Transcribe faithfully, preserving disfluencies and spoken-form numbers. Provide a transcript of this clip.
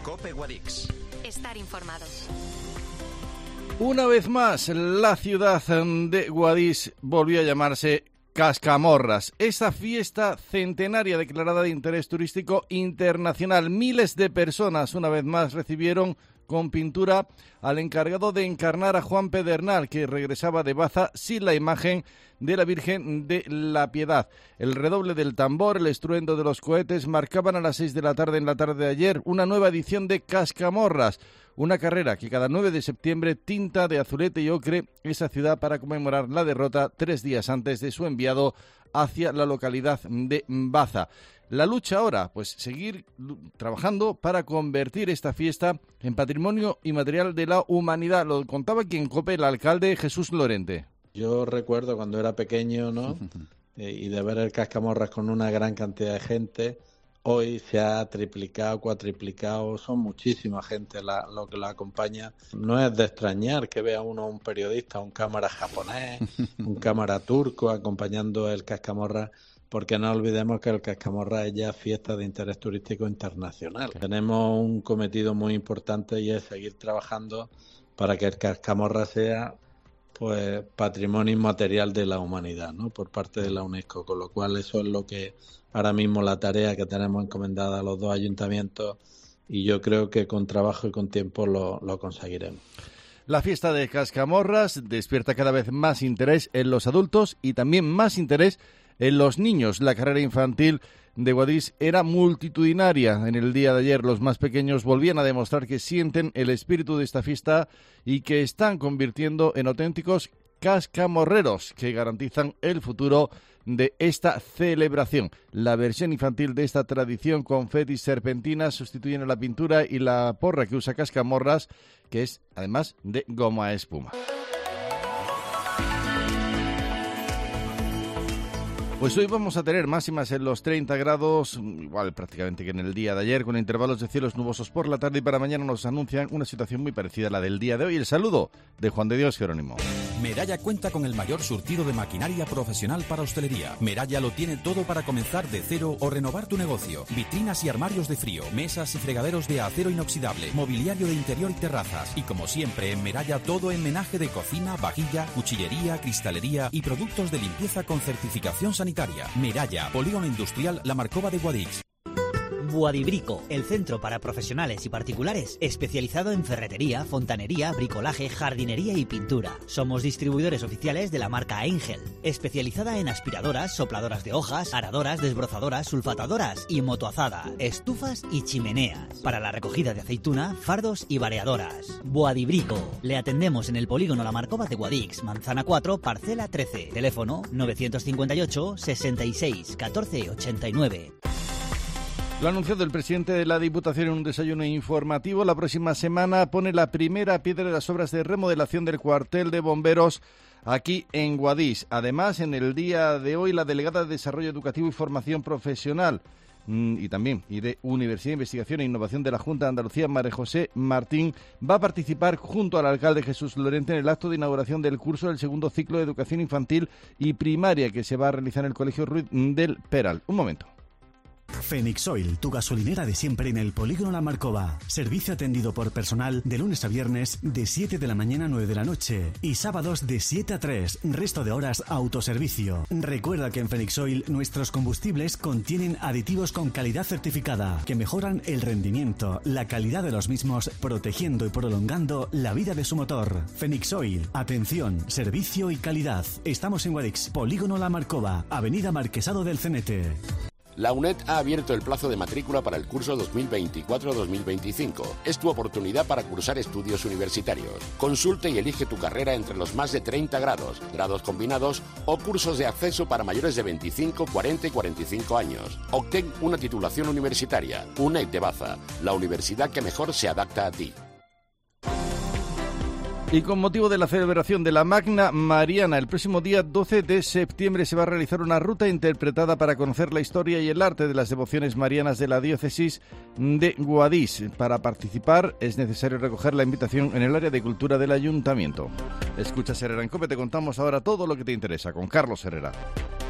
COPE Guadix. Estar informado. Una vez más, la ciudad de Guadix volvió a llamarse Cascamorras. Esa fiesta centenaria declarada de interés turístico internacional. Miles de personas, una vez más, recibieron con pintura al encargado de encarnar a Juan Pedernal, que regresaba de Baza sin la imagen de la Virgen de la Piedad. El redoble del tambor, el estruendo de los cohetes marcaban a las seis de la tarde en la tarde de ayer una nueva edición de Cascamorras, una carrera que cada nueve de septiembre tinta de azulete y ocre esa ciudad para conmemorar la derrota tres días antes de su enviado hacia la localidad de Baza. La lucha ahora, pues seguir trabajando para convertir esta fiesta en patrimonio inmaterial de la humanidad. Lo contaba aquí en COPE el alcalde Jesús Lorente. Yo recuerdo cuando era pequeño, ¿no? y de ver el Cascamorras con una gran cantidad de gente. Hoy se ha triplicado, cuatriplicado, son muchísima gente la, lo que la acompaña. No es de extrañar que vea uno un periodista, un cámara japonés, un cámara turco acompañando el Cascamorras, porque no olvidemos que el Cascamorras es ya fiesta de interés turístico internacional. Tenemos un cometido muy importante y es seguir trabajando para que el Cascamorras sea pues patrimonio inmaterial de la humanidad, ¿no? Por parte de la UNESCO, con lo cual eso es lo que ahora mismo la tarea que tenemos encomendada a los dos ayuntamientos, y yo creo que con trabajo y con tiempo lo, lo conseguiremos. La fiesta de Cascamorras despierta cada vez más interés en los adultos y también más interés en los niños. La carrera infantil de Guadix era multitudinaria. En el día de ayer los más pequeños volvían a demostrar que sienten el espíritu de esta fiesta y que están convirtiendo en auténticos cascamorreros que garantizan el futuro de esta celebración. La versión infantil de esta tradición, confetis, serpentinas, sustituyen a la pintura y la porra que usa Cascamorras, que es además de goma espuma. Pues hoy vamos a tener máximas en los treinta grados, igual prácticamente que en el día de ayer, con intervalos de cielos nubosos por la tarde, y para mañana nos anuncian una situación muy parecida a la del día de hoy. El saludo de Juan de Dios Jerónimo. Meralla cuenta con el mayor surtido de maquinaria profesional para hostelería. Meralla lo tiene todo para comenzar de cero o renovar tu negocio. Vitrinas y armarios de frío, mesas y fregaderos de acero inoxidable, mobiliario de interior y terrazas. Y como siempre, en Meralla todo en menaje de cocina, vajilla, cuchillería, cristalería y productos de limpieza con certificación sanitaria. Meralla, Polígono Industrial La Marcova de Guadix. Boadibrico, el centro para profesionales y particulares, especializado en ferretería, fontanería, bricolaje, jardinería y pintura. Somos distribuidores oficiales de la marca Angel, especializada en aspiradoras, sopladoras de hojas, aradoras, desbrozadoras, sulfatadoras y motoazada, estufas y chimeneas. Para la recogida de aceituna, fardos y variadoras. Boadibrico. Le atendemos en el Polígono La Marcova de Guadix, Manzana cuatro, Parcela trece. Teléfono novecientos cincuenta y ocho, sesenta y seis, catorce ochenta y nueve. Lo ha anunciado el presidente de la Diputación en un desayuno informativo. La próxima semana pone la primera piedra de las obras de remodelación del cuartel de bomberos aquí en Guadix. Además, en el día de hoy, la delegada de Desarrollo Educativo y Formación Profesional mmm, y también y de Universidad, Investigación e Innovación de la Junta de Andalucía, María José Martín, va a participar junto al alcalde Jesús Lorente en el acto de inauguración del curso del segundo ciclo de Educación Infantil y Primaria que se va a realizar en el Colegio Ruiz del Peral. Un momento. Fenix Oil, tu gasolinera de siempre en el Polígono La Marcova. Servicio atendido por personal de lunes a viernes de siete de la mañana a nueve de la noche y sábados de siete a tres, resto de horas autoservicio. Recuerda que en Fenix Oil nuestros combustibles contienen aditivos con calidad certificada que mejoran el rendimiento, la calidad de los mismos, protegiendo y prolongando la vida de su motor. Fenix Oil, atención, servicio y calidad. Estamos en Guadix, Polígono La Marcova, Avenida Marquesado del Cenete. La UNED ha abierto el plazo de matrícula para el curso dos mil veinticuatro dos mil veinticinco. Es tu oportunidad para cursar estudios universitarios. Consulta y elige tu carrera entre los más de treinta grados, grados combinados o cursos de acceso para mayores de veinticinco, cuarenta y cuarenta y cinco años. Obtén una titulación universitaria. UNED de Baza, la universidad que mejor se adapta a ti. Y con motivo de la celebración de la Magna Mariana, el próximo día doce de septiembre se va a realizar una ruta interpretada para conocer la historia y el arte de las devociones marianas de la diócesis de Guadix. Para participar es necesario recoger la invitación en el área de cultura del ayuntamiento. Escuchas Herrera en COPE, te contamos ahora todo lo que te interesa con Carlos Herrera.